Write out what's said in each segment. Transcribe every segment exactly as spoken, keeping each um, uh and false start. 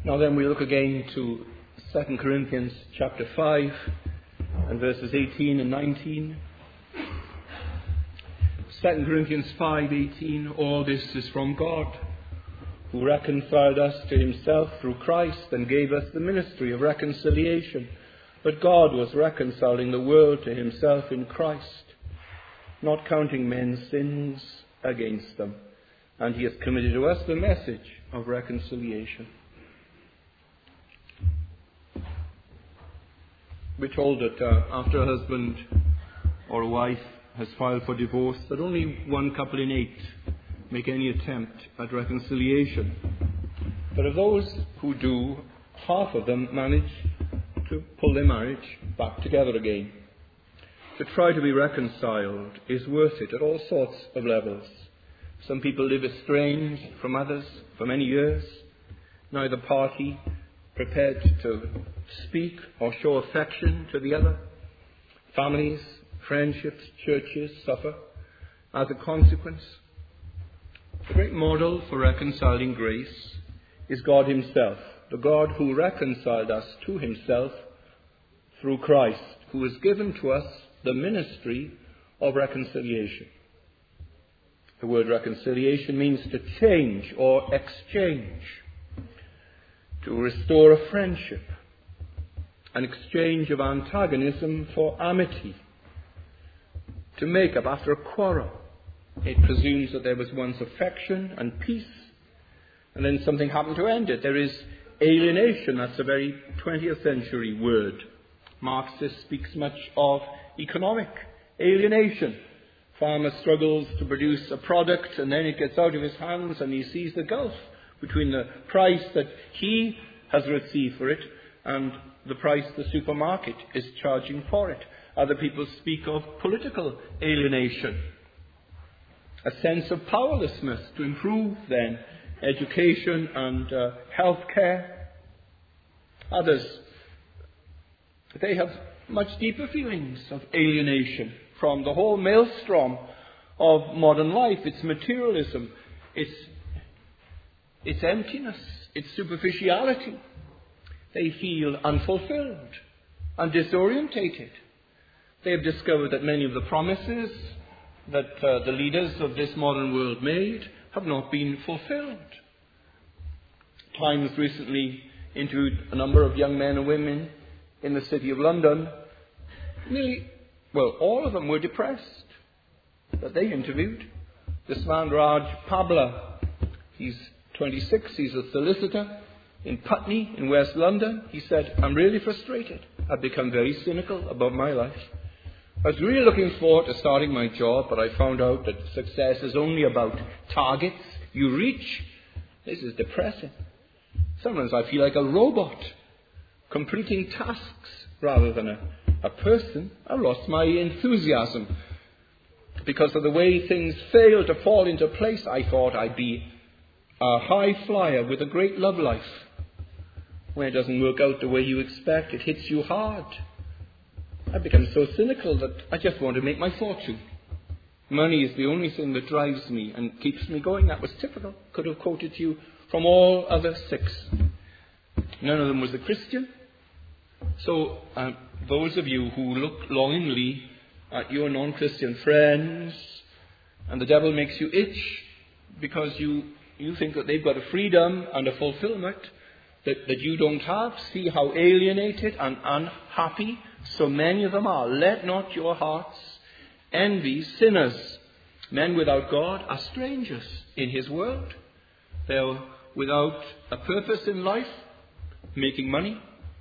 Now then, we look again to Second Corinthians chapter five and verses eighteen and nineteen. Second Corinthians five eighteen, all this is from God, who reconciled us to himself through Christ and gave us the ministry of reconciliation. But God was reconciling the world to himself in Christ, not counting men's sins against them. And he has committed to us the message of reconciliation. We're told that uh, after a husband or a wife has filed for divorce, that only one couple in eight make any attempt at reconciliation. But of those who do, half of them manage to pull their marriage back together again. To try to be reconciled is worth it at all sorts of levels. Some people live estranged from others for many years, neither party prepared to speak or show affection to the other. Families, friendships, churches suffer as a consequence. The great model for reconciling grace is God himself, the God who reconciled us to himself through Christ, who has given to us the ministry of reconciliation. The word reconciliation means to change or exchange, to restore a friendship, an exchange of antagonism for amity, to make up after a quarrel. It presumes that there was once affection and peace, and then something happened to end it. There is alienation. That's a very twentieth century word. Marxist speaks much of economic alienation. Farmer struggles to produce a product, and then it gets out of his hands, and he sees the gulf between the price that he has received for it and the price the supermarket is charging for it. Other people speak of political alienation, a sense of powerlessness to improve then education and uh, health care. Others, they have much deeper feelings of alienation from the whole maelstrom of modern life, its materialism, its, its emptiness, its superficiality. They feel unfulfilled and disorientated. They have discovered that many of the promises that uh, the leaders of this modern world made have not been fulfilled. Times recently interviewed a number of young men and women in the city of London. Nearly, well, all of them were depressed that they interviewed. This man, Raj Pabla, he's twenty-six, he's a solicitor in Putney in West London. He said, I'm really frustrated. I've become very cynical about my life. I was really looking forward to starting my job, but I found out that success is only about targets you reach. This is depressing. Sometimes I feel like a robot, completing tasks rather than a, a person. I've lost my enthusiasm. Because of the way things fail to fall into place, I thought I'd be a high flyer with a great love life. When it doesn't work out the way you expect, it hits you hard. I've become so cynical that I just want to make my fortune. Money is the only thing that drives me and keeps me going. That was typical. Could have quoted to you from all other six. None of them was a Christian. So uh, those of you who look longingly at your non-Christian friends, and the devil makes you itch because you, you think that they've got a freedom and a fulfillment that, that you don't have. See how alienated and unhappy so many of them are. Let not your hearts envy sinners. Men without God are strangers in his world. They're without a purpose in life, making money,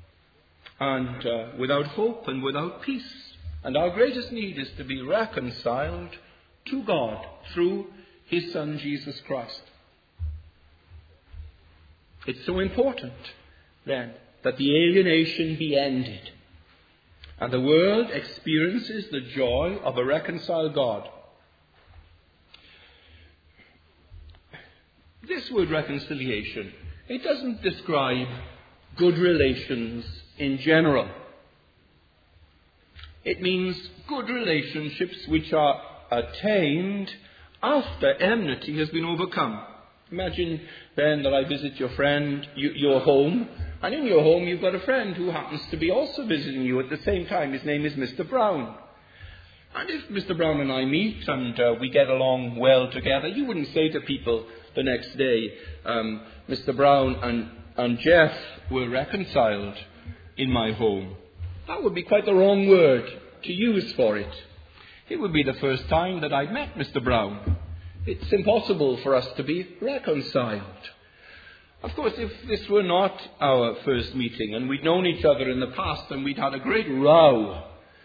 and uh, without hope and without peace. And our greatest need is to be reconciled to God through his Son, Jesus Christ. It's so important, then, that the alienation be ended, and the world experiences the joy of a reconciled God. This word reconciliation, it doesn't describe good relations in general. It means good relationships which are attained after enmity has been overcome. Imagine then that I visit your friend, you, your home, and in your home you've got a friend who happens to be also visiting you at the same time. His name is Mister Brown. And if Mister Brown and I meet and uh, we get along well together, you wouldn't say to people the next day, um, Mister Brown and, and Jeff were reconciled in my home. That would be quite the wrong word to use for it. It would be the first time that I'd met Mister Brown. It's impossible for us to be reconciled. Of course, if this were not our first meeting and we'd known each other in the past and we'd had a great row,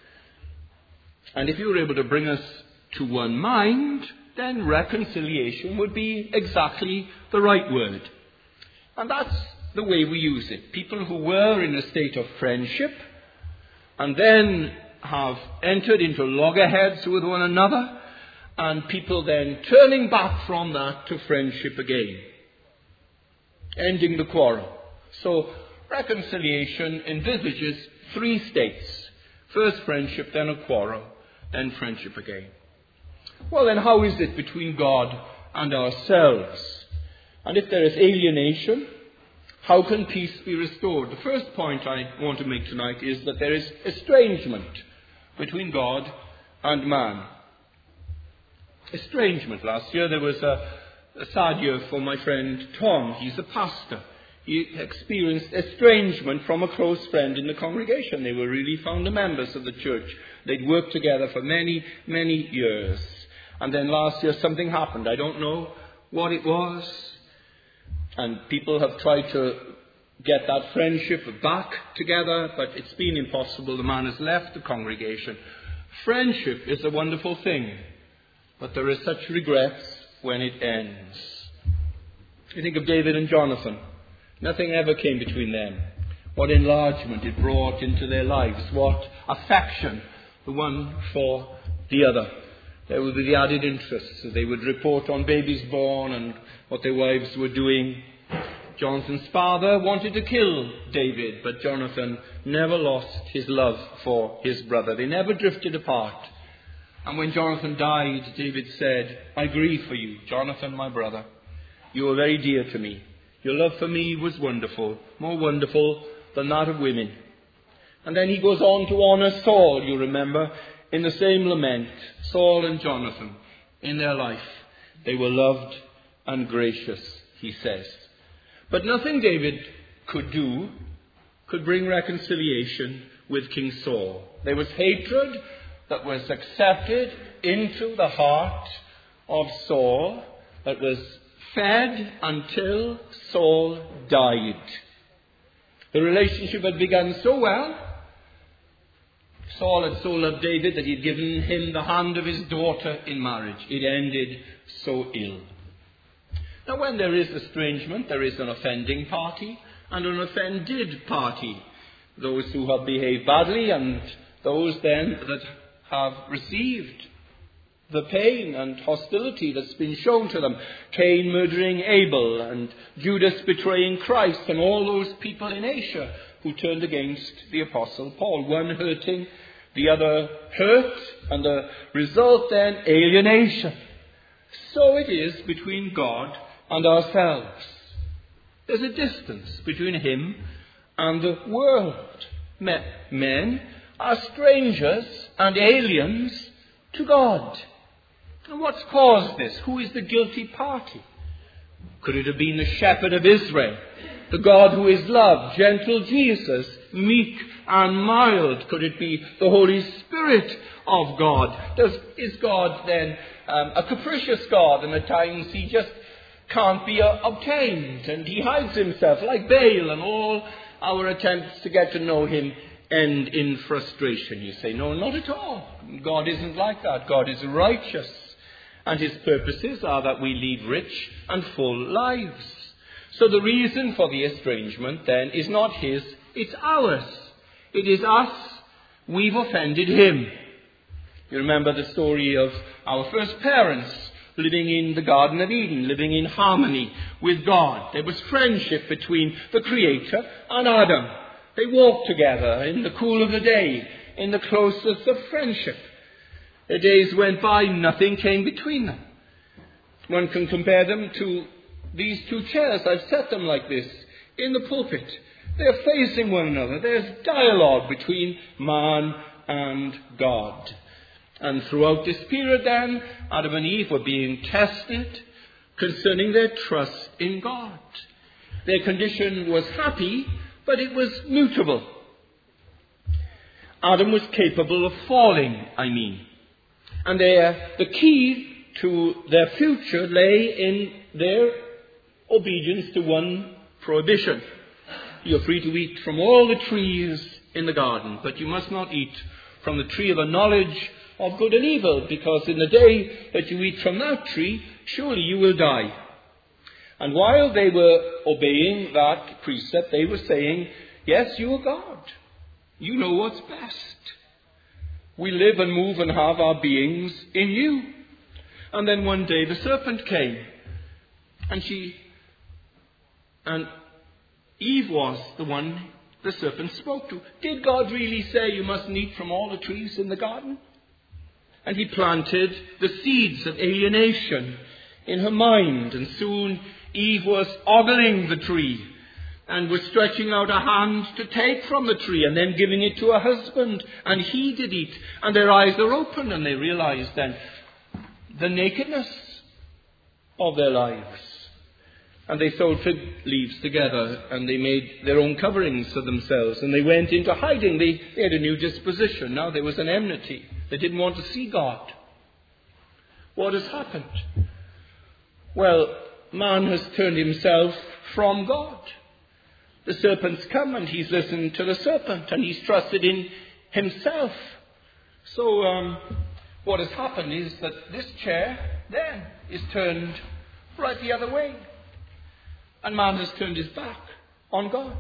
and if you were able to bring us to one mind, then reconciliation would be exactly the right word. And that's the way we use it. People who were in a state of friendship and then have entered into loggerheads with one another, and people then turning back from that to friendship again, ending the quarrel. So reconciliation envisages three states. First friendship, then a quarrel, then friendship again. Well, then how is it between God and ourselves? And if there is alienation, how can peace be restored? The first point I want to make tonight is that there is estrangement between God and man. Estrangement. Last year there was a, a sad year for my friend Tom. He's a pastor. He experienced estrangement from a close friend in the congregation. They were really founder members of the church. They'd worked together for many, many years. And then last year something happened. I don't know what it was. And people have tried to get that friendship back together, but it's been impossible. The man has left the congregation. Friendship is a wonderful thing, but there is such regrets when it ends. You think of David and Jonathan. Nothing ever came between them. What enlargement it brought into their lives. What affection, the one for the other. There would be the added interest. So they would report on babies born and what their wives were doing. Jonathan's father wanted to kill David, but Jonathan never lost his love for his brother. They never drifted apart. And when Jonathan died, David said, I grieve for you, Jonathan, my brother. You are very dear to me. Your love for me was wonderful, more wonderful than that of women. And then he goes on to honor Saul, you remember, in the same lament. Saul and Jonathan, in their life, they were loved and gracious, he says. But nothing David could do could bring reconciliation with King Saul. There was hatred that was accepted into the heart of Saul, that was fed until Saul died. The relationship had begun so well. Saul had so loved David that he had given him the hand of his daughter in marriage. It ended so ill. Now, when there is estrangement, there is an offending party and an offended party. Those who have behaved badly and those then that have received the pain and hostility that's been shown to them. Cain murdering Abel and Judas betraying Christ and all those people in Asia who turned against the Apostle Paul. One hurting, the other hurt, and the result then, alienation. So it is between God and ourselves. There's a distance between him and the world. Men are strangers and aliens to God. And what's caused this? Who is the guilty party? Could it have been the shepherd of Israel, the God who is love, gentle Jesus, meek and mild? Could it be the Holy Spirit of God? Does, is God then um, a capricious God, and at times he just can't be uh, obtained, and he hides himself like Baal, and all our attempts to get to know him end in frustration? You say, no, not at all. God isn't like that. God is righteous, and his purposes are that we lead rich and full lives. So the reason for the estrangement then is not his, it's ours. It is us. We've offended him. You remember the story of our first parents living in the Garden of Eden, living in harmony with God. There was friendship between the Creator and Adam. They walked together in the cool of the day, in the closest of friendship. The days went by, nothing came between them. One can compare them to these two chairs, I've set them like this, in the pulpit. They're facing one another. There's dialogue between man and God. And throughout this period then, Adam and Eve were being tested concerning their trust in God. Their condition was happy, but it was mutable. Adam was capable of falling, I mean. And their, the key to their future lay in their obedience to one prohibition. You're free to eat from all the trees in the garden, but you must not eat from the tree of the knowledge of good and evil, because in the day that you eat from that tree, surely you will die. And while they were obeying that precept, they were saying, yes, you are God. You know what's best. We live and move and have our beings in you. And then one day the serpent came, and she, and Eve was the one the serpent spoke to. Did God really say you mustn't eat from all the trees in the garden? And he planted the seeds of alienation in her mind, and soon Eve was ogling the tree and was stretching out a hand to take from the tree and then giving it to her husband, and he did eat. And their eyes are open, and they realized then the nakedness of their lives. And they sewed fig leaves together, and they made their own coverings for themselves, and they went into hiding. They, they had a new disposition. Now there was an enmity. They didn't want to see God. What has happened? Well, man has turned himself from God. The serpent's come, and he's listened to the serpent, and he's trusted in himself. So um, what has happened is that this chair then is turned right the other way. And man has turned his back on God.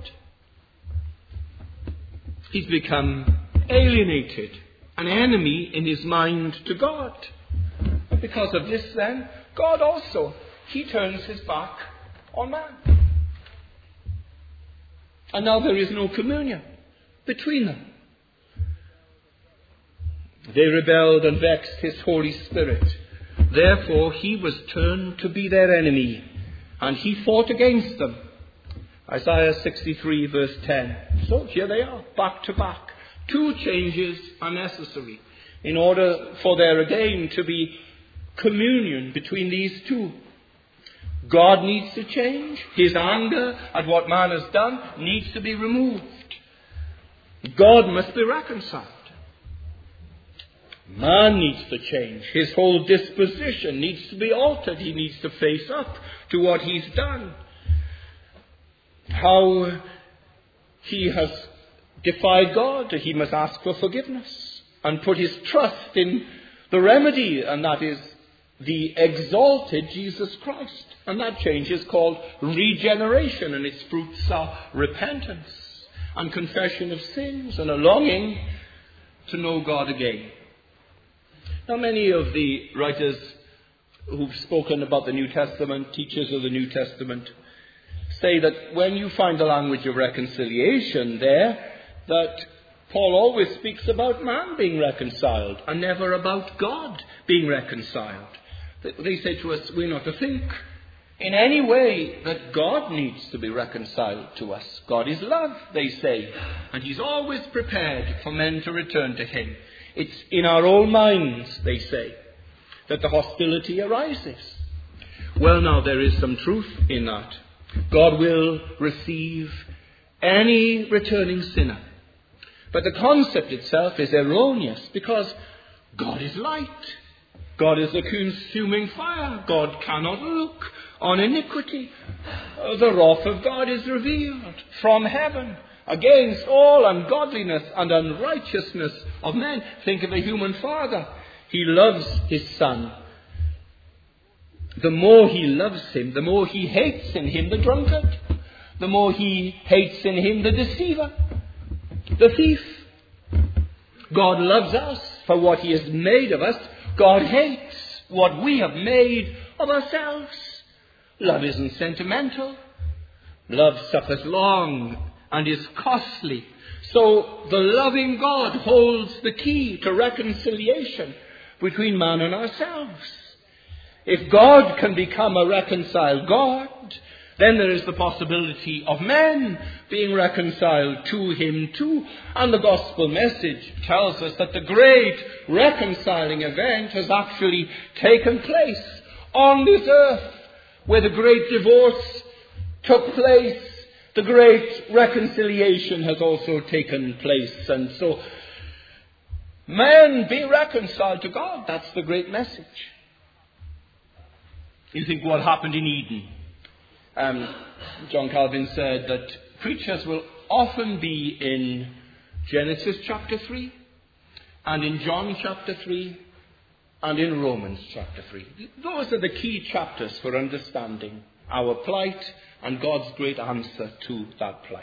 He's become alienated, an enemy in his mind to God. And because of this then, God also, he turns his back on man. And now there is no communion between them. They rebelled and vexed his Holy Spirit. Therefore he was turned to be their enemy, and he fought against them. Isaiah sixty-three verse ten. So here they are, back to back. Two changes are necessary in order for there again to be communion between these two. God needs to change. His anger at what man has done needs to be removed. God must be reconciled. Man needs to change. His whole disposition needs to be altered. He needs to face up to what he's done. How he has defied God. He must ask for forgiveness and put his trust in the remedy, and that is the exalted Jesus Christ. And that change is called regeneration, and its fruits are repentance and confession of sins and a longing to know God again. Now, many of the writers who've spoken about the New Testament, teachers of the New Testament, say that when you find the language of reconciliation there, that Paul always speaks about man being reconciled and never about God being reconciled. They say to us, we're not to think in any way that God needs to be reconciled to us. God is love, they say, and he's always prepared for men to return to him. It's in our own minds, they say, that the hostility arises. Well, now, there is some truth in that. God will receive any returning sinner. But the concept itself is erroneous, because God is light. God is a consuming fire. God cannot look on iniquity. The wrath of God is revealed from heaven against all ungodliness and unrighteousness of men. Think of a human father. He loves his son. The more he loves him, the more he hates in him the drunkard. The more he hates in him the deceiver, the thief. God loves us for what he has made of us. God hates what we have made of ourselves. Love isn't sentimental. Love suffers long and is costly. So the loving God holds the key to reconciliation between man and ourselves. If God can become a reconciled God, then there is the possibility of men being reconciled to him too. And the gospel message tells us that the great reconciling event has actually taken place on this earth, where the great divorce took place. The great reconciliation has also taken place. And so, men be reconciled to God. That's the great message. You think what happened in Eden? Um, John Calvin said that preachers will often be in Genesis chapter three, and in John chapter three, and in Romans chapter three. Those are the key chapters for understanding our plight and God's great answer to that plight.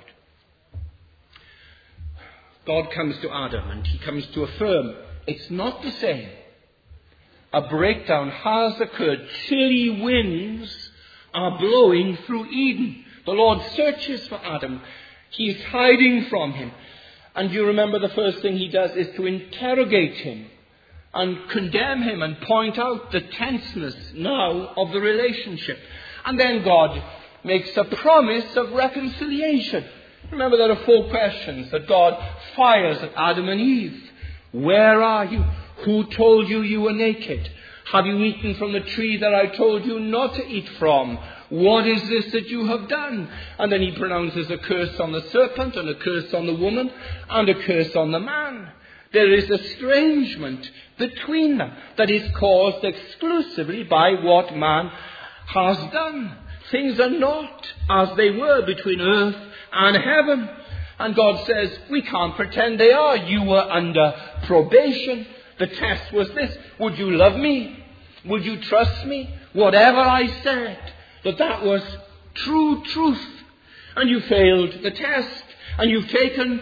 God comes to Adam and he comes to affirm it's not the same. A breakdown has occurred. Chilly winds are blowing through Eden. The Lord searches for Adam. He is hiding from him. And you remember the first thing he does is to interrogate him and condemn him and point out the tenseness now of the relationship. And then God makes a promise of reconciliation. Remember, there are four questions that God fires at Adam and Eve. Where are you? Who told you you were naked? Have you eaten from the tree that I told you not to eat from? What is this that you have done? And then he pronounces a curse on the serpent, and a curse on the woman, and a curse on the man. There is estrangement between them that is caused exclusively by what man has done. Things are not as they were between earth and heaven. And God says, we can't pretend they are. You were under probation. The test was this. Would you love me? Would you trust me? Whatever I said, that that was true truth. And you failed the test. And you've taken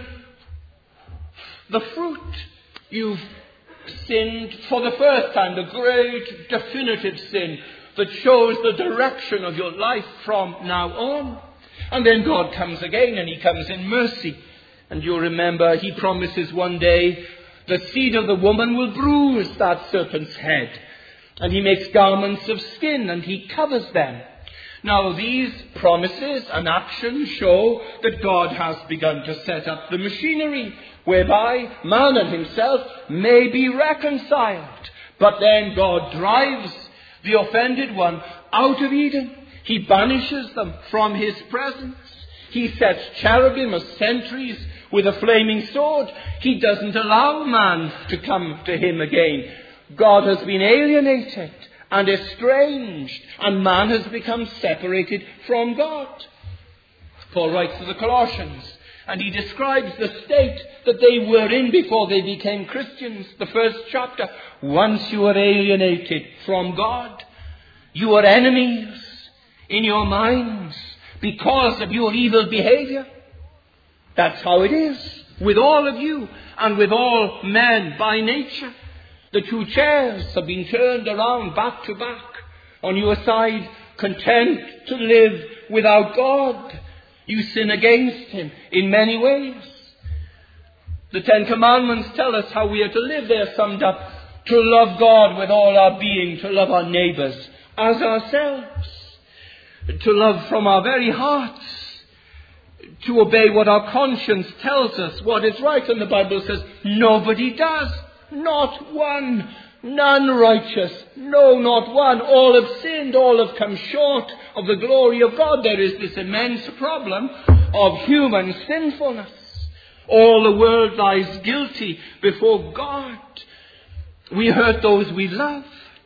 the fruit. You've sinned for the first time. The great definitive sin that shows the direction of your life from now on. And then God comes again, and he comes in mercy. And you remember he promises one day the seed of the woman will bruise that serpent's head. And he makes garments of skin and he covers them. Now these promises and actions show that God has begun to set up the machinery whereby man and himself may be reconciled. But then God drives the offended one out of Eden. He banishes them from his presence. He sets cherubim as sentries with a flaming sword. He doesn't allow man to come to him again. God has been alienated and estranged, and man has become separated from God. Paul writes to the Colossians, and he describes the state that they were in before they became Christians. The first chapter, once you were alienated from God, you were enemies in your minds because of your evil behavior. That's how it is with all of you and with all men by nature. The two chairs have been turned around back to back. On your side, content to live without God. You sin against him in many ways. The Ten Commandments tell us how we are to live. They are summed up: to love God with all our being, to love our neighbours as ourselves, to love from our very hearts, to obey what our conscience tells us what is right. And the Bible says nobody does. Not one. None righteous. No, not one. All have sinned. All have come short of the glory of God. There is this immense problem of human sinfulness. All the world lies guilty before God. We hurt those we love.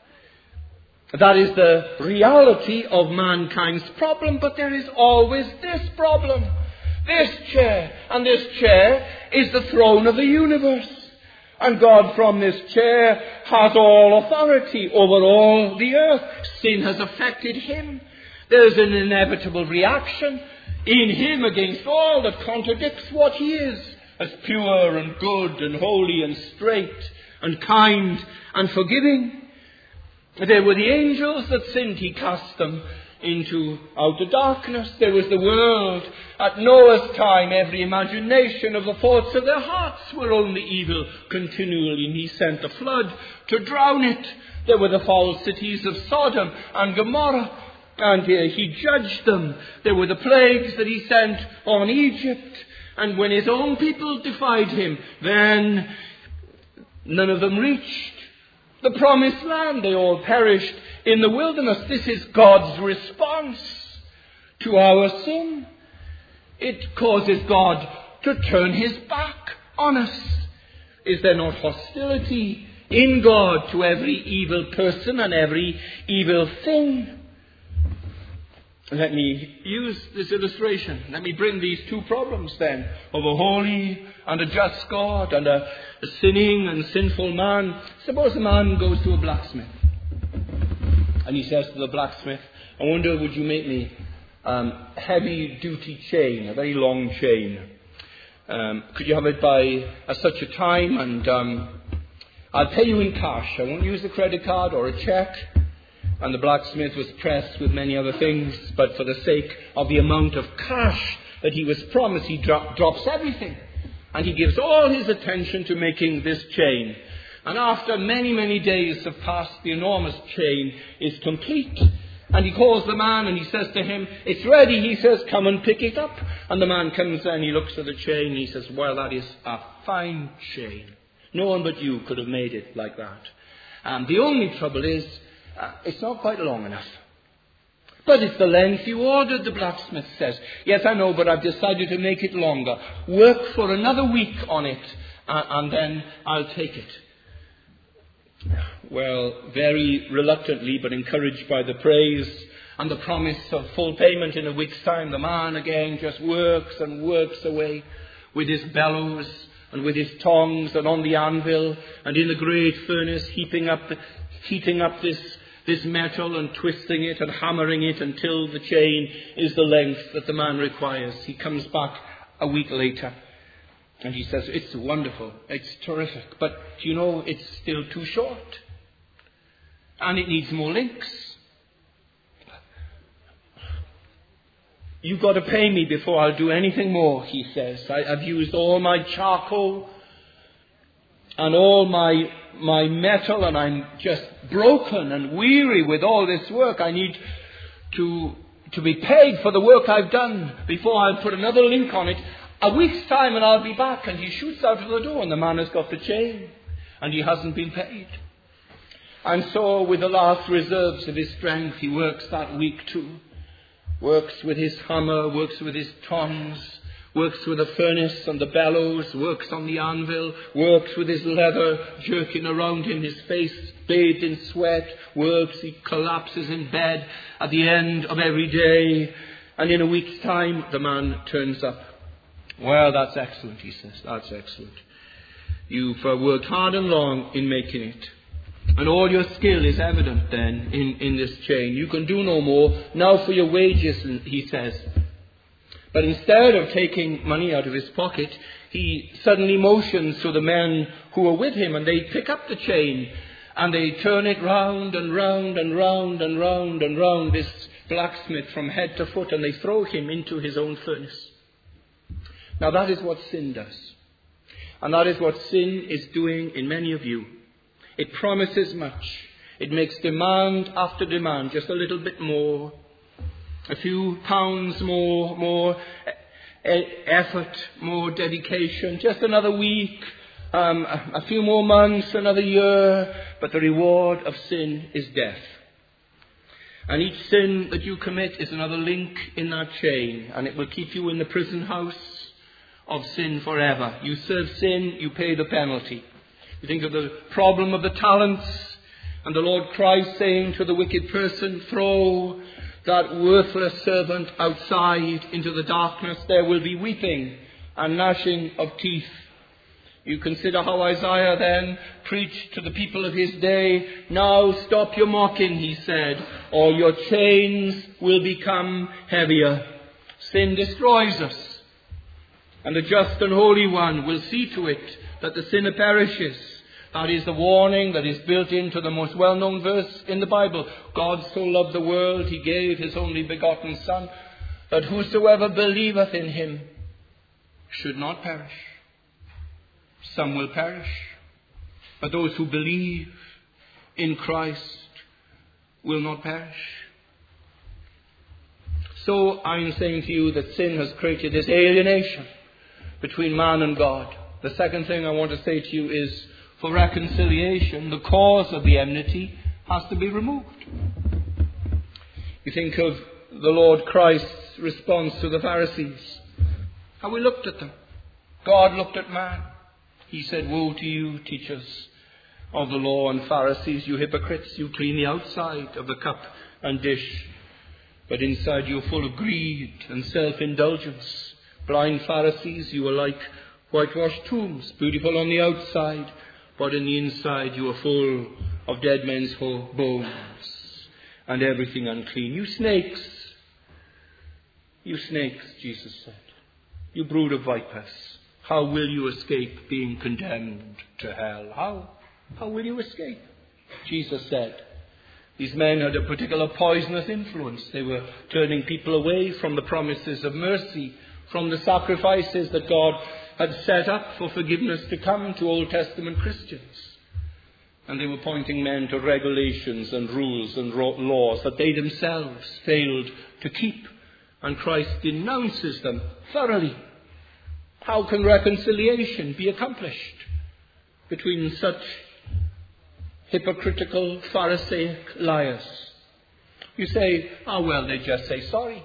That is the reality of mankind's problem. But there is always this problem. This chair. And this chair is the throne of the universe. And God from this chair has all authority over all the earth. Sin has affected him. There is an inevitable reaction in him against all that contradicts what he is as pure and good and holy and straight and kind and forgiving. There were the angels that sinned. He cast them into outer darkness. There was the world. At Noah's time, every imagination of the thoughts of their hearts were only evil continually, and he sent the flood to drown it. There were the foul cities of Sodom and Gomorrah, and uh, he judged them. There were the plagues that he sent on Egypt, and when his own people defied him, then none of them reached the promised land. They all perished in the wilderness. This is God's response to our sin. It causes God to turn his back on us. Is there not hostility in God to every evil person and every evil thing? Let me use this illustration. Let me bring these two problems then of a holy and a just God and a, a sinning and sinful man. Suppose a man goes to a blacksmith and he says to the blacksmith, I wonder, would you make me um, a heavy duty chain, a very long chain? Um, could you have it by a, such a time, and um, I'll pay you in cash. I won't use a credit card or a cheque. And the blacksmith was pressed with many other things, but for the sake of the amount of cash that he was promised, he dro- drops everything. And he gives all his attention to making this chain. And after many, many days have passed, the enormous chain is complete. And he calls the man and he says to him, it's ready. He says, come and pick it up. And the man comes and he looks at the chain and he says, well, that is a fine chain. No one but you could have made it like that. And the only trouble is, Uh, it's not quite long enough. But it's the length you ordered, the blacksmith says. Yes, I know, but I've decided to make it longer. Work for another week on it, uh, and then I'll take it. Well, very reluctantly, but encouraged by the praise and the promise of full payment in a week's time, the man again just works and works away with his bellows and with his tongs and on the anvil and in the great furnace, heaping up the, heating up this this metal and twisting it and hammering it until the chain is the length that the man requires. He comes back a week later and he says, it's wonderful, it's terrific, but you know, it's still too short and it needs more links. You've got to pay me before I'll do anything more, he says. I, I've used all my charcoal and all my my metal, and I'm just broken and weary with all this work. I need to to be paid for the work I've done before I put another link on it. A week's time and I'll be back. And he shoots out of the door and the man has got the chain and he hasn't been paid. And so with the last reserves of his strength, he works that week too. Works with his hammer, works with his tongs, works with the furnace and the bellows, works on the anvil, works with his leather jerking around him, his face bathed in sweat, works, he collapses in bed at the end of every day, and in a week's time the man turns up. Well, that's excellent, he says, that's excellent. You've uh, worked hard and long in making it, and all your skill is evident then in, in this chain. You can do no more. Now for your wages, he says. But instead of taking money out of his pocket, he suddenly motions to the men who are with him, and they pick up the chain and they turn it round and round and round and round and round this blacksmith from head to foot, and they throw him into his own furnace. Now that is what sin does. And that is what sin is doing in many of you. It promises much. It makes demand after demand, just a little bit more. A few pounds more, more effort, more dedication, just another week, um, a few more months, another year, but the reward of sin is death. And each sin that you commit is another link in that chain, and it will keep you in the prison house of sin forever. You serve sin, you pay the penalty. You think of the problem of the talents, and the Lord Christ saying to the wicked person, throw that worthless servant outside into the darkness. There will be weeping and gnashing of teeth. You consider how Isaiah then preached to the people of his day. Now stop your mocking, he said, or your chains will become heavier. Sin destroys us, and the just and holy one will see to it that the sinner perishes. That is the warning that is built into the most well-known verse in the Bible. God so loved the world, he gave his only begotten Son, that whosoever believeth in him should not perish. Some will perish, but those who believe in Christ will not perish. So I'm saying to you that sin has created this alienation between man and God. The second thing I want to say to you is, for reconciliation, the cause of the enmity has to be removed. You think of the Lord Christ's response to the Pharisees. How he looked at them. God looked at man. He said, "Woe to you, teachers of the law and Pharisees, you hypocrites, you clean the outside of the cup and dish, but inside you are full of greed and self-indulgence. Blind Pharisees, you are like whitewashed tombs, beautiful on the outside, but in the inside you are full of dead men's bones and everything unclean. You snakes, you snakes," Jesus said, "you brood of vipers, how will you escape being condemned to hell?" How? How will you escape? Jesus said, these men had a particular poisonous influence. They were turning people away from the promises of mercy, from the sacrifices that God had set up for forgiveness to come to Old Testament Christians. And they were pointing men to regulations and rules and laws that they themselves failed to keep. And Christ denounces them thoroughly. How can reconciliation be accomplished between such hypocritical, Pharisaic liars? You say, "Ah, well, they just say sorry.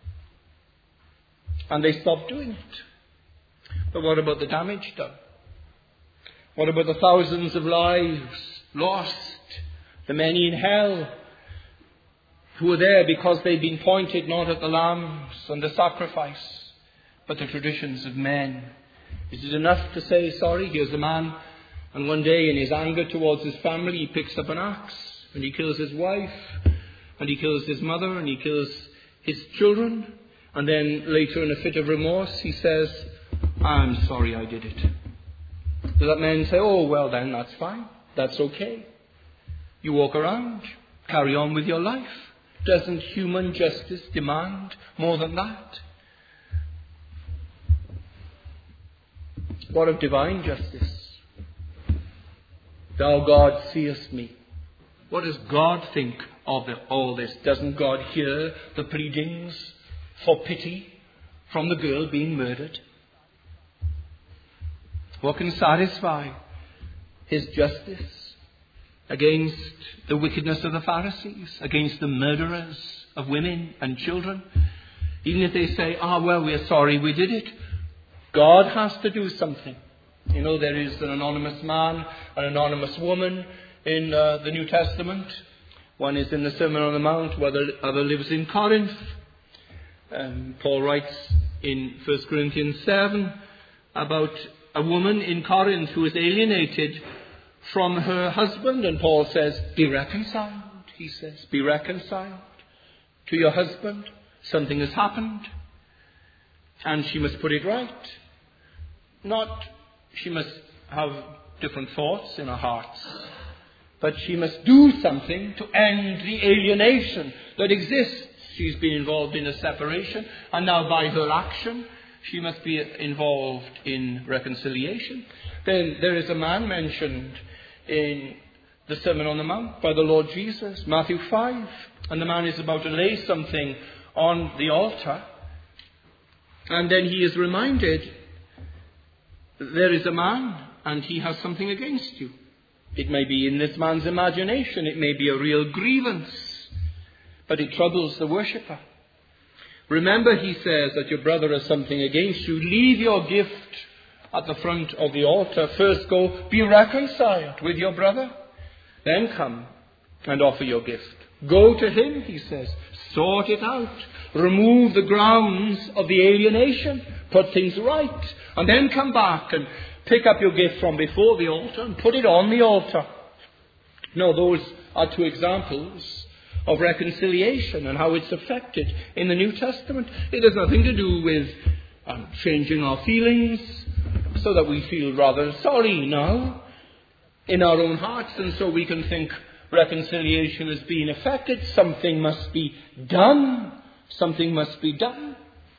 And they stop doing it." But what about the damage done? What about the thousands of lives lost? The many in hell who were there because they'd been pointed not at the lambs and the sacrifice, but the traditions of men. Is it enough to say sorry? Here's a man, and one day in his anger towards his family, he picks up an axe and he kills his wife and he kills his mother and he kills his children. And then later, in a fit of remorse, he says, "I'm sorry I did it." Does that man say, "Oh, well then, that's fine. That's okay. You walk around, carry on with your life"? Doesn't human justice demand more than that? What of divine justice? "Thou, God, seest me." What does God think of the, all this? Doesn't God hear the pleadings for pity from the girl being murdered? What can satisfy his justice against the wickedness of the Pharisees, against the murderers of women and children? Even if they say, "Ah, well, we're sorry we did it," God has to do something. You know, there is an anonymous man, an anonymous woman in uh, the New Testament. One is in the Sermon on the Mount, while the other lives in Corinth. Um, Paul writes in First Corinthians seven about a woman in Corinth who is alienated from her husband. And Paul says, "Be reconciled," he says. "Be reconciled to your husband. Something has happened. And she must put it right. Not she must have different thoughts in her heart, but she must do something to end the alienation that exists. She's been involved in a separation, and now by her action, she must be involved in reconciliation. Then there is a man mentioned in the Sermon on the Mount by the Lord Jesus, Matthew five, and the man is about to lay something on the altar, and then he is reminded, there is a man, and he has something against you. It may be in this man's imagination, it may be a real grievance, but it troubles the worshipper. Remember, he says, that your brother has something against you. Leave your gift at the front of the altar. First go, be reconciled with your brother. Then come and offer your gift. Go to him, he says. Sort it out. Remove the grounds of the alienation. Put things right. And then come back and pick up your gift from before the altar and put it on the altar. No, those are two examples of reconciliation and how it's affected in the New Testament. It has nothing to do with um, changing our feelings so that we feel rather sorry now. in our own hearts, and so we can think reconciliation has been effected. Something must be done. Something must be done.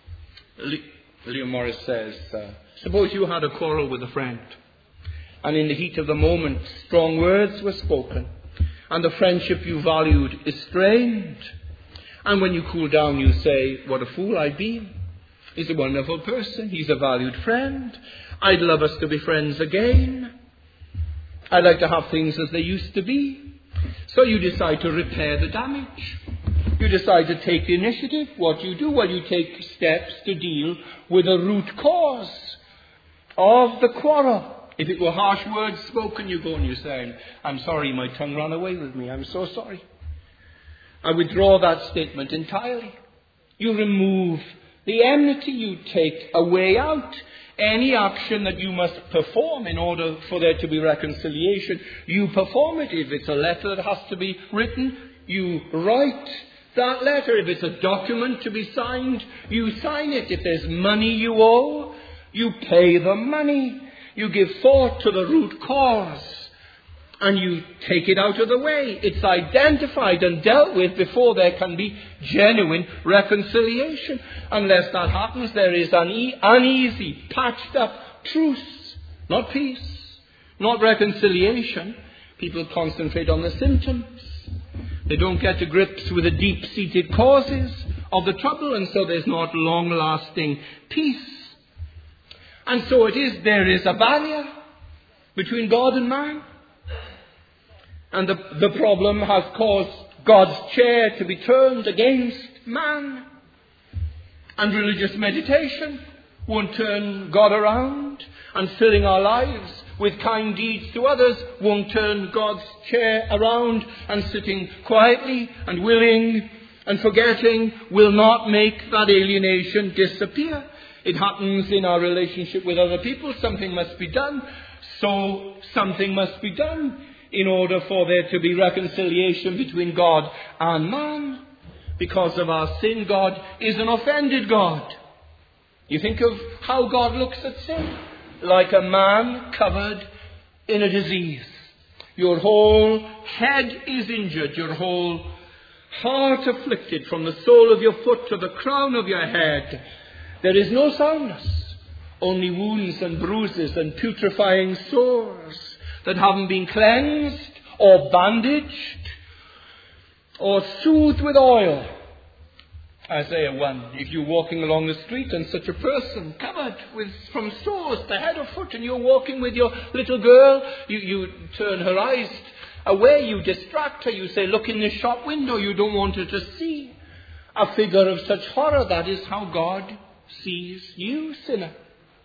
William Morris says, uh, suppose you had a quarrel with a friend, and in the heat of the moment strong words were spoken, and the friendship you valued is strained. And when you cool down, you say, what a fool I've been. He's a wonderful person. He's a valued friend. I'd love us to be friends again. I'd like to have things as they used to be. So you decide to repair the damage. You decide to take the initiative. What do you do? Well, you take steps to deal with the root cause of the quarrel. If it were harsh words spoken, you go and you say, I'm sorry, my tongue ran away with me. I'm so sorry. I withdraw that statement entirely. You remove the enmity. You take a way out. Any action that you must perform in order for there to be reconciliation, you perform it. If it's a letter that has to be written, you write that letter. If it's a document to be signed, you sign it. If there's money you owe, you pay the money. You give thought to the root cause, and you take it out of the way. It's identified and dealt with before there can be genuine reconciliation. Unless that happens, there is an e- uneasy, patched up truce, not peace, not reconciliation. People concentrate on the symptoms. They don't get to grips with the deep-seated causes of the trouble, and so there's not long-lasting peace. And so it is, there is a barrier between God and man. And the, the problem has caused God's chair to be turned against man. And religious meditation won't turn God around. And filling our lives with kind deeds to others won't turn God's chair around. And sitting quietly and willing and forgetting will not make that alienation disappear. It happens in our relationship with other people. Something must be done. So something must be done in order for there to be reconciliation between God and man. Because of our sin, God is an offended God. You think of how God looks at sin. Like a man covered in a disease. Your whole head is injured. Your whole heart afflicted from the sole of your foot to the crown of your head. There is no soundness, only wounds and bruises and putrefying sores that haven't been cleansed or bandaged or soothed with oil. Isaiah one, if you're walking along the street and such a person covered with from sores to head or foot, and you're walking with your little girl, you, you turn her eyes away, you distract her, you say, look in the shop window, you don't want her to see a figure of such horror. That is how God sees you, sinner.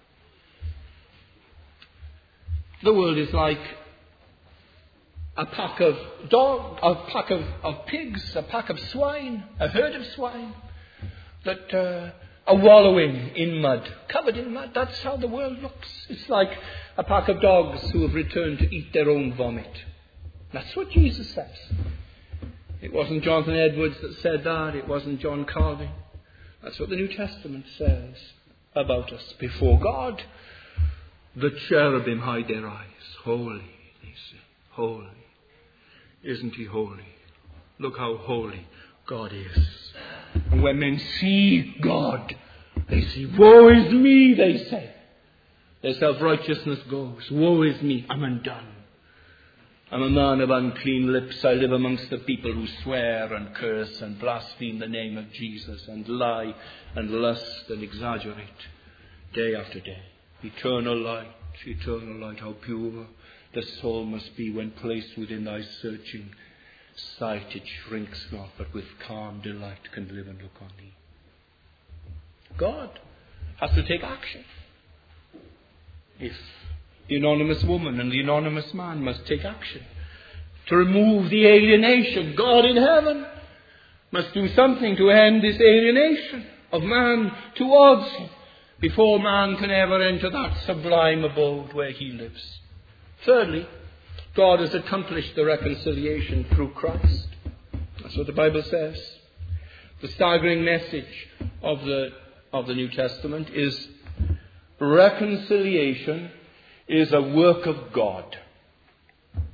The world is like a pack of dogs, a pack of, of pigs, a pack of swine, a herd of swine that uh, are wallowing in mud, covered in mud. That's how the world looks. It's like a pack of dogs who have returned to eat their own vomit. That's what Jesus says. It wasn't Jonathan Edwards that said that. It wasn't John Calvin. That's what the New Testament says about us. Before God, the cherubim hide their eyes. Holy, they say. Holy. Isn't he holy? Look how holy God is. And when men see God, they see, woe is me, they say. Their self-righteousness goes, woe is me, I'm undone. I'm a man of unclean lips. I live amongst the people who swear and curse and blaspheme the name of Jesus and lie and lust and exaggerate day after day. Eternal light, eternal light, how pure the soul must be when placed within thy searching sight. It shrinks not, but with calm delight can live and look on thee. God has to take action. If the anonymous woman and the anonymous man must take action to remove the alienation, God in heaven must do something to end this alienation of man towards him before man can ever enter that sublime abode where he lives. Thirdly, God has accomplished the reconciliation through Christ. That's what the Bible says. The staggering message of the, of the New Testament is reconciliation is a work of God.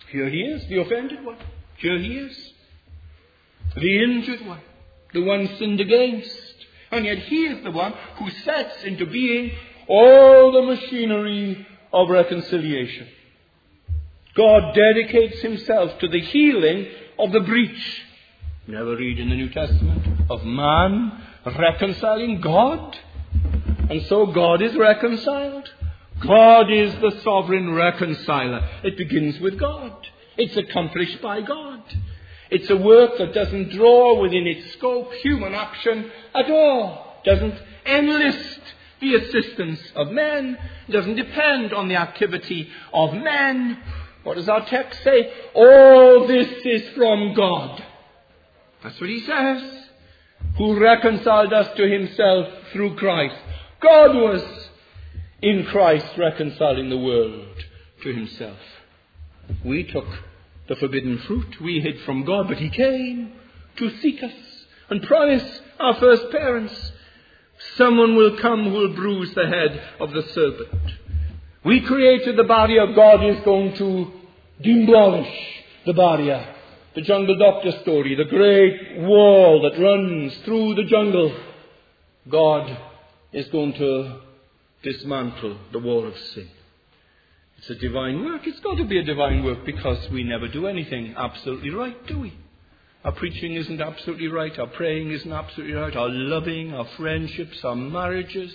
Here he is, the offended one. Here he is, the injured one, the one sinned against. And yet he is the one who sets into being all the machinery of reconciliation. God dedicates himself to the healing of the breach. You never read in the New Testament of man reconciling God. And so God is reconciled. God is the sovereign reconciler. It begins with God. It's accomplished by God. It's a work that doesn't draw within its scope human action at all. Doesn't enlist the assistance of men. Doesn't depend on the activity of men. What does our text say? All this is from God. That's what he says. Who reconciled us to himself through Christ. God was in Christ reconciling the world to himself. We took the forbidden fruit. We hid from God, but he came to seek us and promise our first parents, someone will come who will bruise the head of the serpent. We created the barrier. God is going to demolish the barrier. The Jungle Doctor story, the great wall that runs through the jungle. God is going to dismantle the wall of sin. It's a divine work. It's got to be a divine work because we never do anything absolutely right, do we? Our preaching isn't absolutely right. Our praying isn't absolutely right. Our loving, our friendships, our marriages.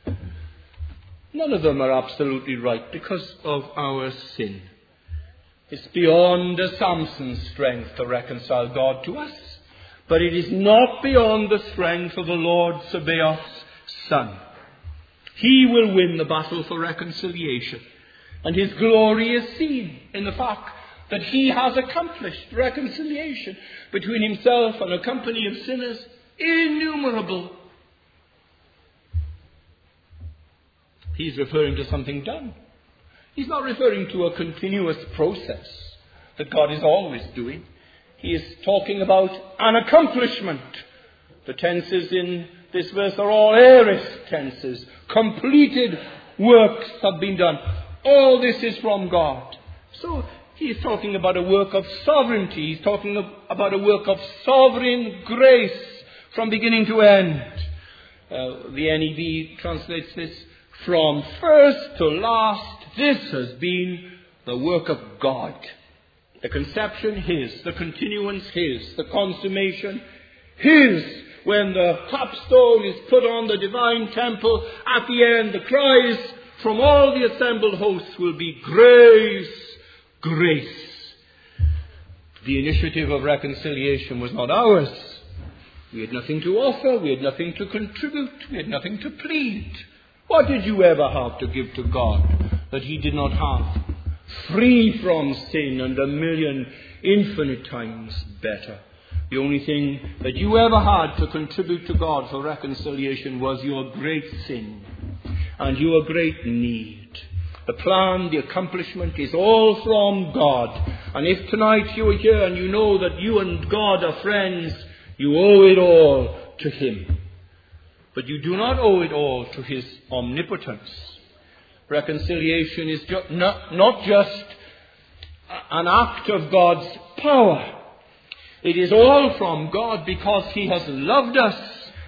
None of them are absolutely right because of our sin. It's beyond a Samson's strength to reconcile God to us. But it is not beyond the strength of the Lord Sabaoth's Son. He will win the battle for reconciliation. And his glory is seen in the fact that he has accomplished reconciliation between himself and a company of sinners innumerable. He's referring to something done. He's not referring to a continuous process that God is always doing. He is talking about an accomplishment. The tenses in this verse are all aorist tenses. Completed works have been done. All this is from God. So he is talking about a work of sovereignty. He's talking about a work of sovereign grace from beginning to end. Uh, the N E V translates this, from first to last, this has been the work of God. The conception, his. The continuance, his. The consummation, his. When the capstone is put on the divine temple, at the end the cries from all the assembled hosts will be grace, grace. The initiative of reconciliation was not ours. We had nothing to offer. We had nothing to contribute. We had nothing to plead. What did you ever have to give to God that he did not have? Free from sin and a million infinite times better. The only thing that you ever had to contribute to God for reconciliation was your great sin and your great need. The plan, the accomplishment is all from God. And if tonight you are here and you know that you and God are friends, you owe it all to him. But you do not owe it all to his omnipotence. Reconciliation is ju- not, not just an act of God's power. It is all from God because he has loved us.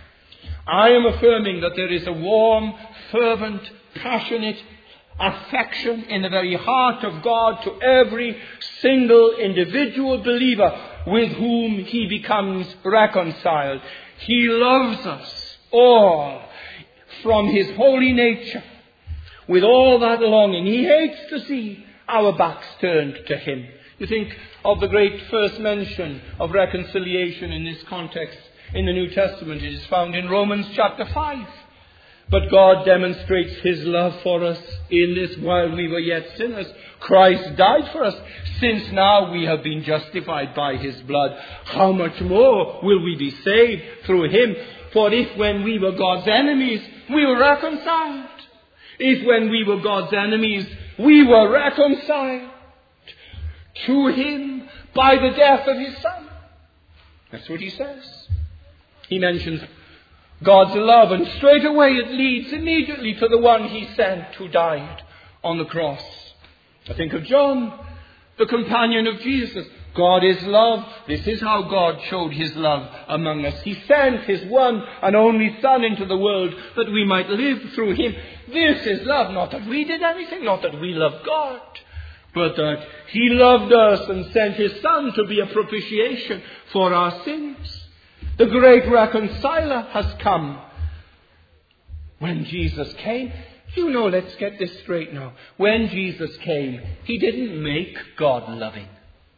I am affirming that there is a warm, fervent, passionate affection in the very heart of God to every single individual believer with whom he becomes reconciled. He loves us all from his holy nature with all that longing. He hates to see our backs turned to him. You think of the great first mention of reconciliation in this context in the New Testament. It is found in Romans chapter five. But God demonstrates his love for us in this: while we were yet sinners, Christ died for us. Since now we have been justified by his blood, how much more will we be saved through him? For if when we were God's enemies, we were reconciled. If when we were God's enemies, we were reconciled to him by the death of his Son. That's what he says. He mentions God's love, and straight away it leads immediately to the one he sent who died on the cross. I think of John, the companion of Jesus. God is love. This is how God showed his love among us. He sent his one and only Son into the world that we might live through him. This is love. Not that we did anything, not that we loved God, but that he loved us and sent his Son to be a propitiation for our sins. The great reconciler has come. When Jesus came, you know, let's get this straight now. When Jesus came, he didn't make God loving.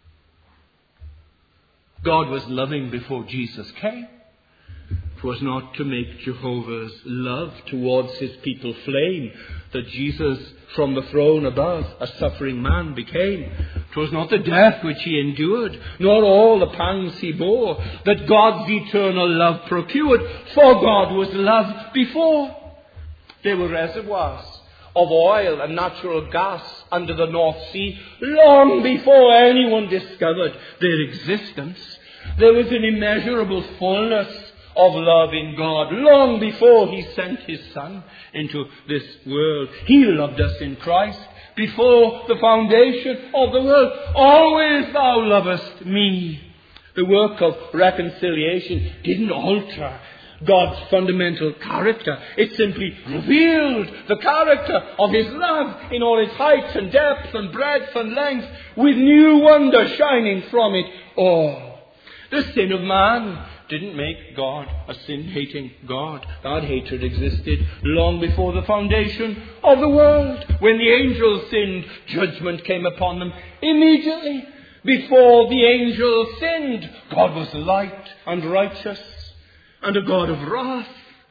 God was loving before Jesus came. It was not to make Jehovah's love towards his people flame that Jesus from the throne above, a suffering man, became. It was not the death which he endured, nor all the pangs he bore, that God's eternal love procured. For God was love before. There were reservoirs of oil and natural gas under the North Sea long before anyone discovered their existence. There was an immeasurable fullness of love in God long before he sent his Son into this world. He loved us in Christ before the foundation of the world. Always thou lovest me. The work of reconciliation didn't alter God's fundamental character. It simply revealed the character of his love in all its height and depth and breadth and length, with new wonder shining from it all. The sin of man didn't make God a sin-hating God. That hatred existed long before the foundation of the world. When the angels sinned, judgment came upon them immediately. Before the angels sinned, God was light and righteous and a God of wrath.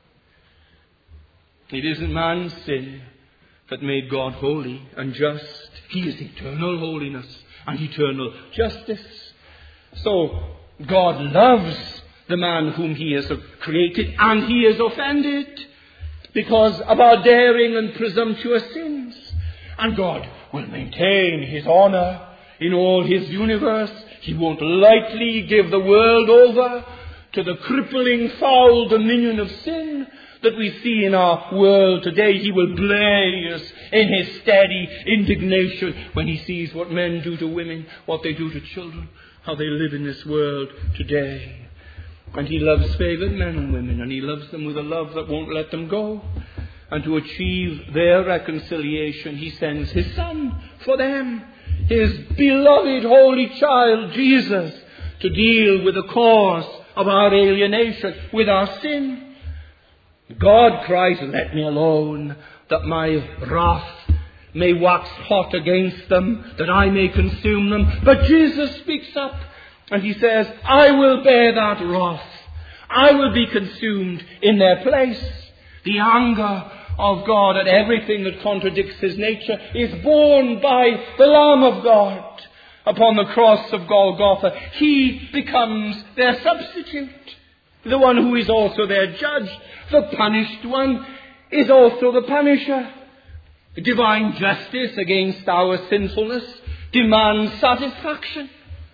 It isn't man's sin that made God holy and just. He is eternal holiness and eternal justice. So God loves the man whom he has created, and he is offended because of our daring and presumptuous sins. And God will maintain his honor in all his universe. He won't lightly give the world over to the crippling foul dominion of sin that we see in our world today. He will blaze in his steady indignation when he sees what men do to women, what they do to children, how they live in this world today. And he loves favored men and women, and he loves them with a love that won't let them go. And to achieve their reconciliation, he sends his Son for them, his beloved holy child, Jesus, to deal with the cause of our alienation, with our sin. God cries, let me alone, that my wrath may wax hot against them, that I may consume them. But Jesus speaks up and he says, I will bear that wrath. I will be consumed in their place. The anger of God at everything that contradicts his nature is borne by the Lamb of God upon the cross of Golgotha. He becomes their substitute, the one who is also their judge. The punished one is also the punisher. Divine justice against our sinfulness demands satisfaction,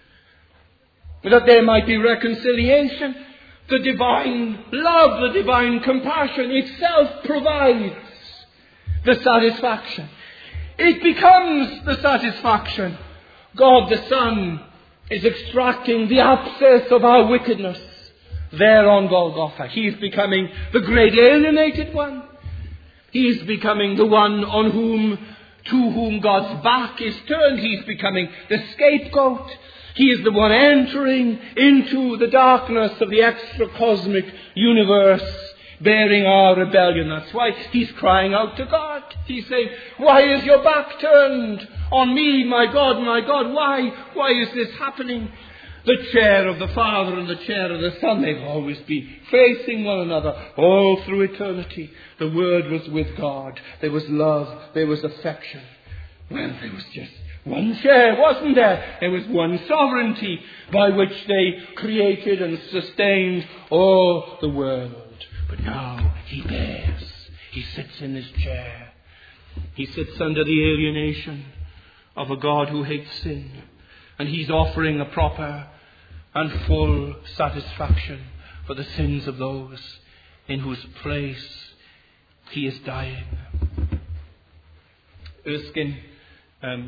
that there might be reconciliation. The divine love, the divine compassion itself provides the satisfaction. It becomes the satisfaction. God the Son is extracting the abscess of our wickedness there on Golgotha. He is becoming the great alienated one. He is becoming the one on whom, to whom God's back is turned. He is becoming the scapegoat. He is the one entering into the darkness of the extra-cosmic universe, bearing our rebellion. That's why he's crying out to God. He's saying, why is your back turned on me, my God, my God? Why? Why is this happening? The chair of the Father and the chair of the Son, they've always been facing one another all through eternity. The Word was with God. There was love. There was affection. Well, there was just one chair, wasn't there? There was one sovereignty by which they created and sustained all the world. But now he bears. He sits in his chair. He sits under the alienation of a God who hates sin. And he's offering a proper and full satisfaction for the sins of those in whose place he is dying. Erskine um,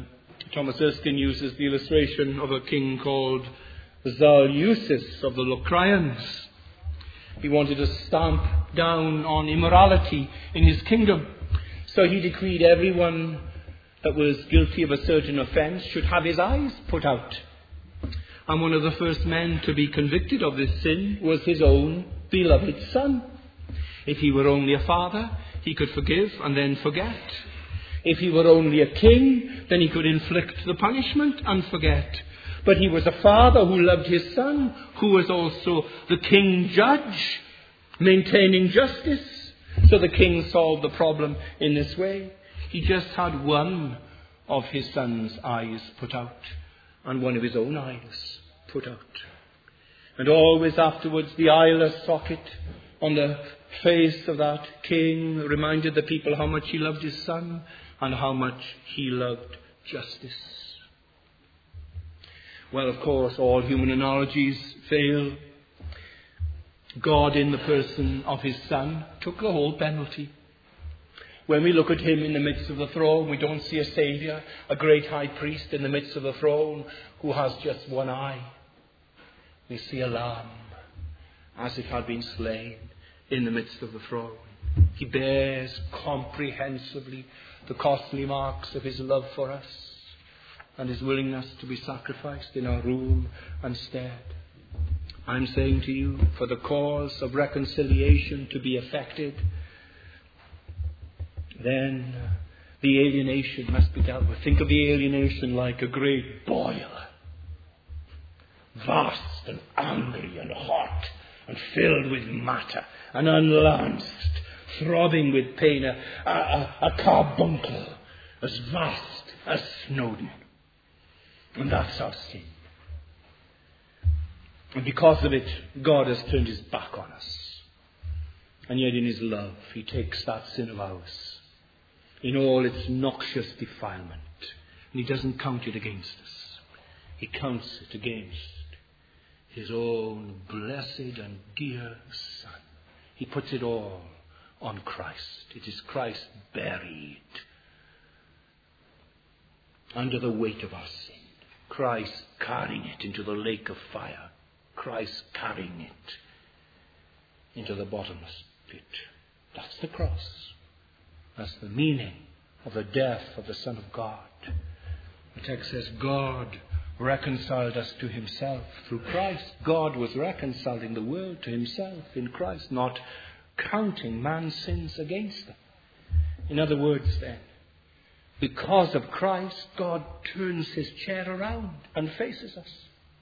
Thomas Erskine uses the illustration of a king called Zaleucus of the Locrians. He wanted to stamp down on immorality in his kingdom. So he decreed everyone that was guilty of a certain offence should have his eyes put out. And one of the first men to be convicted of this sin was his own beloved son. If he were only a father, he could forgive and then forget. If he were only a king, then he could inflict the punishment and forget. But he was a father who loved his son, who was also the king judge, maintaining justice. So the king solved the problem in this way. He just had one of his son's eyes put out, and one of his own eyes put out. And always afterwards, the eyeless socket on the face of that king reminded the people how much he loved his son and how much he loved justice. Well, of course, all human analogies fail. God, in the person of his Son, took the whole penalty. When we look at him in the midst of the throne, we don't see a Saviour, a great high priest in the midst of the throne who has just one eye. We see a lamb, as it had been slain, in the midst of the throne. He bears comprehensively the costly marks of his love for us and his willingness to be sacrificed in our room and stead. I'm saying to you, for the cause of reconciliation to be effected, then the alienation must be dealt with. Think of the alienation like a great boil, vast and angry and hot and filled with matter and unlanced, throbbing with pain, a, a, a carbuncle as vast as Snowdon. And that's our sin. And because of it, God has turned his back on us. And yet in his love, he takes that sin of ours in all its noxious defilement, and he doesn't count it against us. He counts it against his own blessed and dear Son. He puts it all on Christ. It is Christ buried under the weight of our sin. Christ carrying it into the lake of fire. Christ carrying it into the bottomless pit. That's the cross. That's the meaning of the death of the Son of God. The text says God reconciled us to himself through Christ. God was reconciling the world to himself in Christ, not counting man's sins against them. In other words then, because of Christ, God turns his chair around and faces us.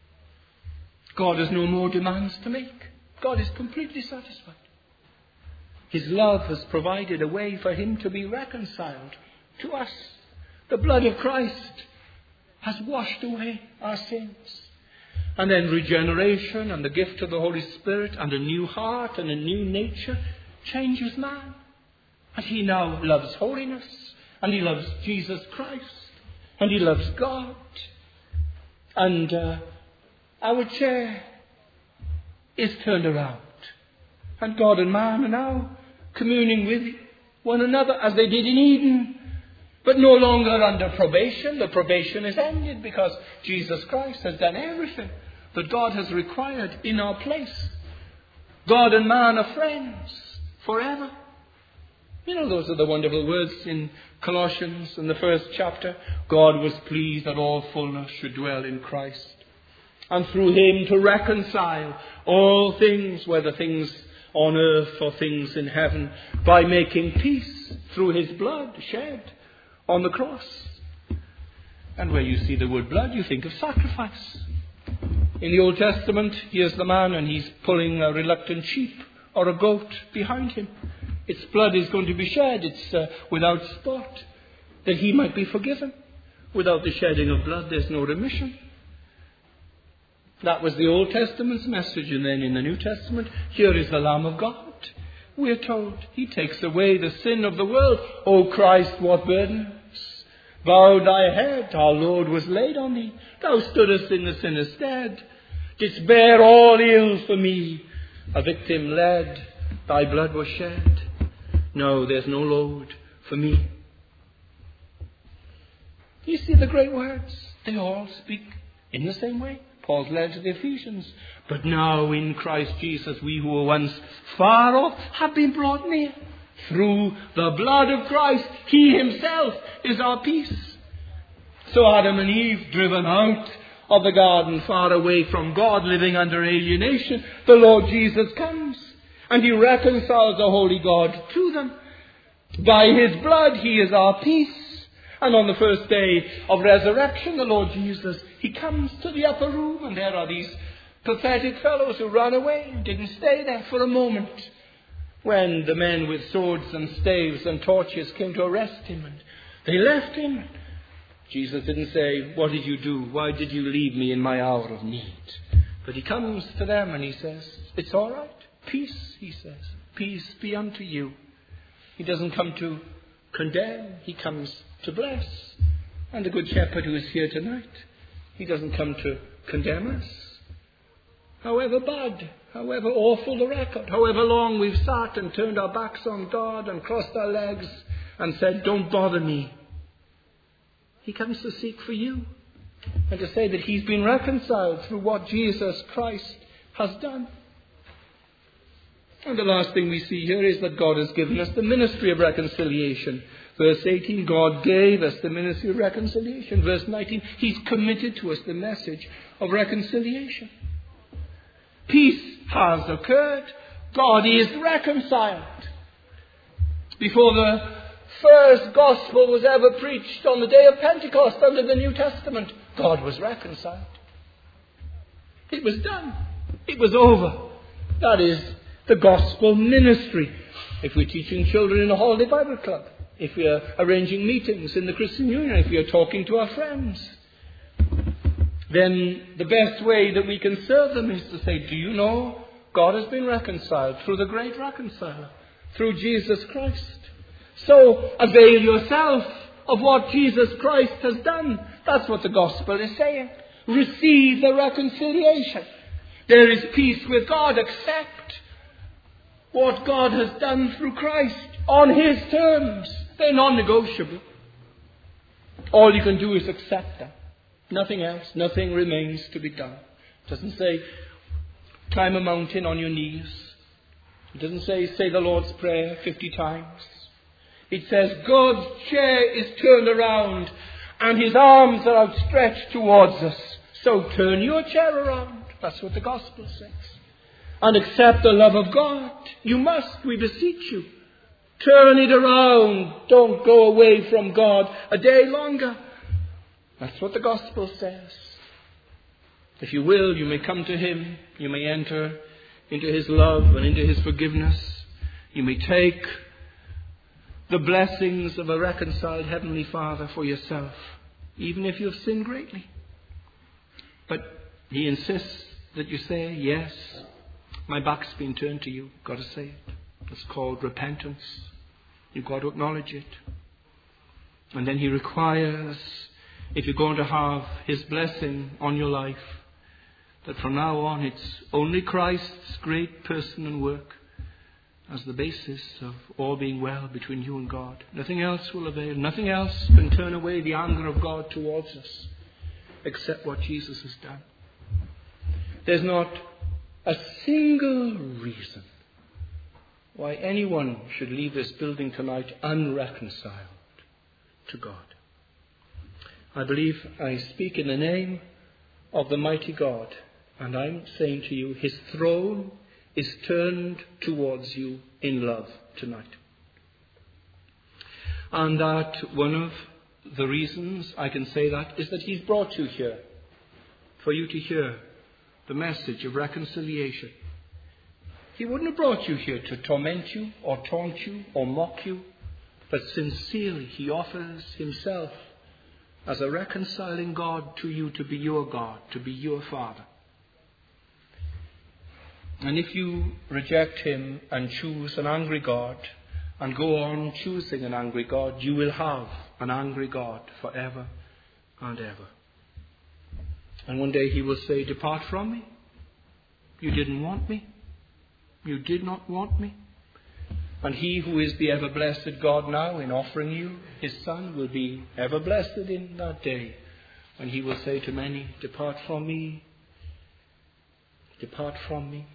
God has no more demands to make. God is completely satisfied. His love has provided a way for him to be reconciled to us. The blood of Christ has washed away our sins. And then regeneration and the gift of the Holy Spirit and a new heart and a new nature changes man. And he now loves holiness. And he loves Jesus Christ. And he loves God. And uh, our chair is turned around. And God and man are now communing with one another as they did in Eden. But no longer under probation. The probation is ended because Jesus Christ has done everything that God has required in our place. God and man are friends forever. You know, those are the wonderful words in Colossians in the first chapter. God was pleased that all fullness should dwell in Christ, and through him to reconcile all things, whether things on earth or things in heaven, by making peace through his blood shed on the cross. And where you see the word blood, you think of sacrifice. In the Old Testament, here's the man and he's pulling a reluctant sheep or a goat behind him. Its blood is going to be shed. It's uh, without spot, that he might be forgiven. Without the shedding of blood, there's no remission. That was the Old Testament's message. And then in the New Testament, here is the Lamb of God. We are told he takes away the sin of the world. O Christ, what burdens bowed thy head, our Lord was laid on thee. Thou stoodest in the sinner's stead. Didst bear all ill for me. A victim led, thy blood was shed. No, there's no load for me. You see the great words. They all speak in the same way. Paul's letter to the Ephesians. But now in Christ Jesus, we who were once far off have been brought near. Through the blood of Christ, He Himself is our peace. So Adam and Eve, driven out of the garden, far away from God, living under alienation, the Lord Jesus comes and He reconciles the holy God to them. By His blood, He is our peace. And on the first day of resurrection, the Lord Jesus, He comes to the upper room, and there are these pathetic fellows who ran away and didn't stay there for a moment. When the men with swords and staves and torches came to arrest Him, and they left Him. Jesus didn't say, "What did you do? Why did you leave me in my hour of need?" But He comes to them and He says, "It's all right. Peace," He says. "Peace be unto you." He doesn't come to condemn. He comes to bless. And the Good Shepherd who is here tonight, He doesn't come to condemn us. However bad, however awful the record, however long we've sat and turned our backs on God and crossed our legs and said, "Don't bother me," He comes to seek for you and to say that He's been reconciled through what Jesus Christ has done. And the last thing we see here is that God has given us the ministry of reconciliation. Verse eighteen, God gave us the ministry of reconciliation. Verse nineteen, He's committed to us the message of reconciliation. Peace has occurred. God is reconciled. Before the first gospel was ever preached on the day of Pentecost under the New Testament, God was reconciled. It was done. It was over. That is the gospel ministry. If we're teaching children in a holiday Bible club, if we are arranging meetings in the Christian Union, if we are talking to our friends, then the best way that we can serve them is to say, "Do you know God has been reconciled through the great reconciler, through Jesus Christ? So avail yourself of what Jesus Christ has done." That's what the gospel is saying. Receive the reconciliation. There is peace with God. Accept what God has done through Christ on His terms. They're non-negotiable. All you can do is accept them. Nothing else. Nothing remains to be done. It doesn't say climb a mountain on your knees. It doesn't say say the Lord's Prayer fifty times. It says God's chair is turned around and His arms are outstretched towards us. So turn your chair around. That's what the gospel says. And accept the love of God. You must, we beseech you. Turn it around. Don't go away from God a day longer. That's what the gospel says. If you will, you may come to Him. You may enter into His love and into His forgiveness. You may take the blessings of a reconciled Heavenly Father for yourself, even if you have sinned greatly. But He insists that you say, "Yes, my back's been turned to you." You've got to say it. It's called repentance. You've got to acknowledge it. And then He requires, if you're going to have His blessing on your life, that from now on it's only Christ's great person and work as the basis of all being well between you and God. Nothing else will avail. Nothing else can turn away the anger of God towards us except what Jesus has done. There's not a single reason why anyone should leave this building tonight unreconciled to God. I believe I speak in the name of the mighty God, and I'm saying to you, His throne is turned towards you in love tonight. And that one of the reasons I can say that is that He's brought you here for you to hear the message of reconciliation. He wouldn't have brought you here to torment you or taunt you or mock you, but sincerely He offers Himself as a reconciling God to you, to be your God, to be your Father. And if you reject Him and choose an angry God and go on choosing an angry God, you will have an angry God forever and ever. And one day He will say, "Depart from me. You didn't want me. You did not want me." And he who is the ever-blessed God now in offering you his Son will be ever-blessed in that day, when he will say to many, depart from me, depart from me.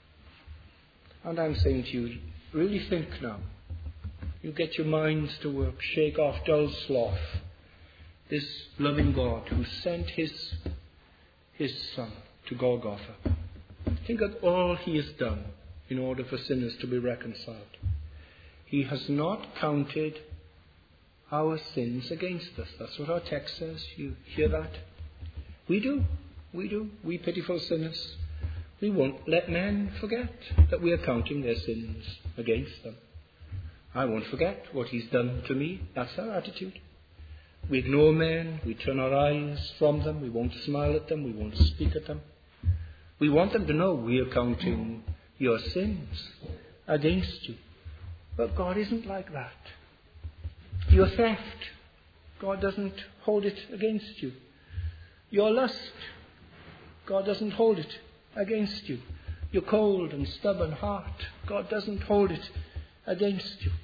And I'm saying to you, really think now. You get your minds to work, shake off dull sloth. This loving God who sent his, his Son to Golgotha. Think of all he has done in order for sinners to be reconciled. He has not counted our sins against us. That's what our text says. You hear that? We do. We do. We pitiful sinners. We won't let men forget that we are counting their sins against them. I won't forget what he's done to me. That's our attitude. We ignore men. We turn our eyes from them. We won't smile at them. We won't speak at them. We want them to know we are counting your sins against you. But God isn't like that. Your theft, God doesn't hold it against you. Your lust, God doesn't hold it against you. Your cold and stubborn heart, God doesn't hold it against you.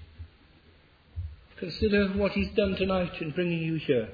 Consider what he's done tonight in bringing you here.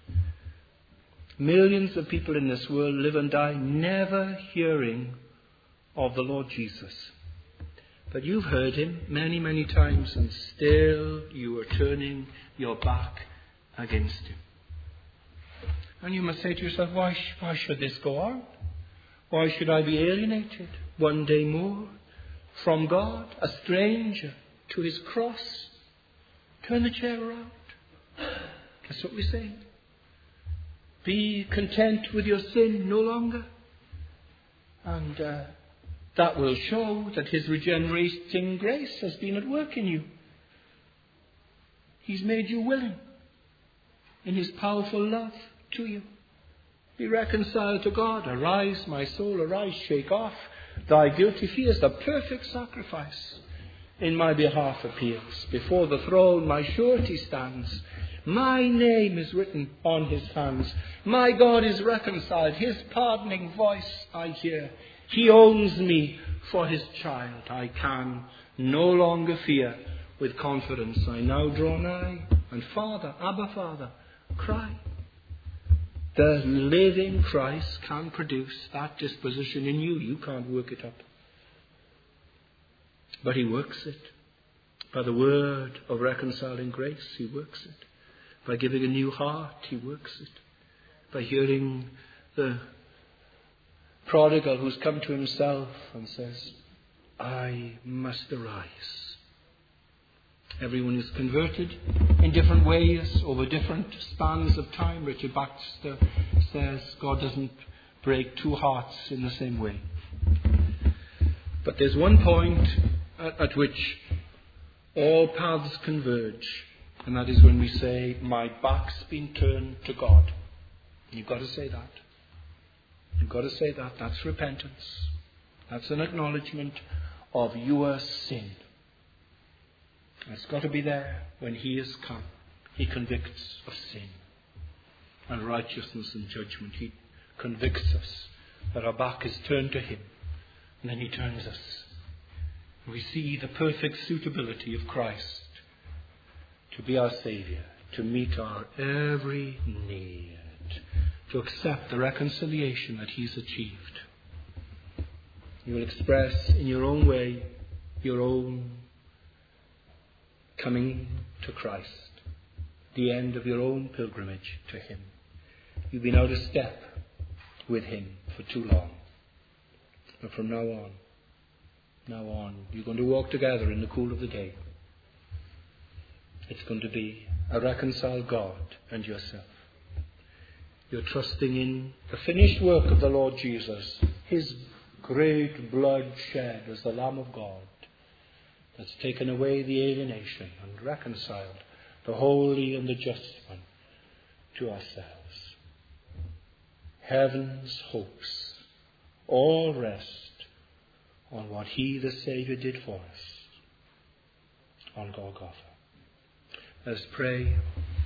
Millions of people in this world live and die never hearing of the Lord Jesus. But you've heard him many, many times, and still you are turning your back against him. And you must say to yourself, why, sh- why should this go on? Why should I be alienated one day more from God, a stranger to his cross? Turn the chair around. That's what we're saying. Be content with your sin no longer. And uh, that will show that his regenerating grace has been at work in you. He's made you willing in his powerful love to you. Be reconciled to God. Arise, my soul, arise, shake off thy guilty fears. The perfect sacrifice in my behalf appears. Before the throne my surety stands. My name is written on his hands. My God is reconciled. His pardoning voice I hear. He owns me for his child. I can no longer fear. With confidence I now draw nigh, and Father, Abba Father, cry. The living Christ can produce that disposition in you. You can't work it up. But he works it. By the word of reconciling grace, he works it. By giving a new heart, he works it. By hearing the prodigal who's come to himself and says, I must arise. Everyone is converted in different ways over different spans of time. Richard Baxter says God doesn't break two hearts in the same way. But there's one point at, at which all paths converge, and that is when we say, my back's been turned to God. You've got to say that. You've got to say that. That's repentance. That's an acknowledgement of your sin. It's got to be there when he has come. He convicts of sin and righteousness and judgment. He convicts us that our back is turned to him. And then he turns us. We see the perfect suitability of Christ to be our Saviour, to meet our every need, to accept the reconciliation that he's achieved. You will express in your own way your own coming to Christ, the end of your own pilgrimage to him. You've been out of step with him for too long. But from now on, now on, you're going to walk together in the cool of the day. It's going to be a reconciled God and yourself. You're trusting in the finished work of the Lord Jesus, his great blood shed as the Lamb of God, that's taken away the alienation and reconciled the holy and the just one to ourselves. Heaven's hopes all rest on what he, the Saviour, did for us on Golgotha. Let's pray.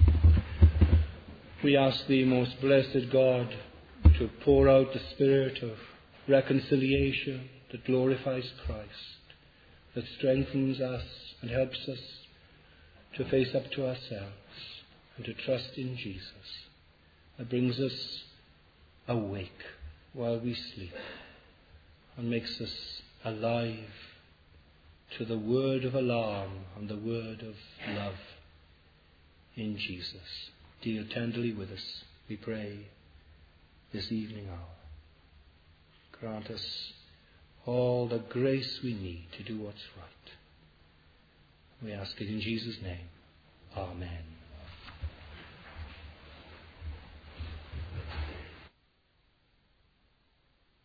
We ask thee, most blessed God, to pour out the spirit of reconciliation that glorifies Christ that strengthens us and helps us to face up to ourselves and to trust in Jesus, that brings us awake while we sleep and makes us alive to the word of alarm and the word of love in Jesus. Deal tenderly with us, we pray, this evening hour. Grant us all the grace we need to do what's right. We ask it in Jesus' name. Amen.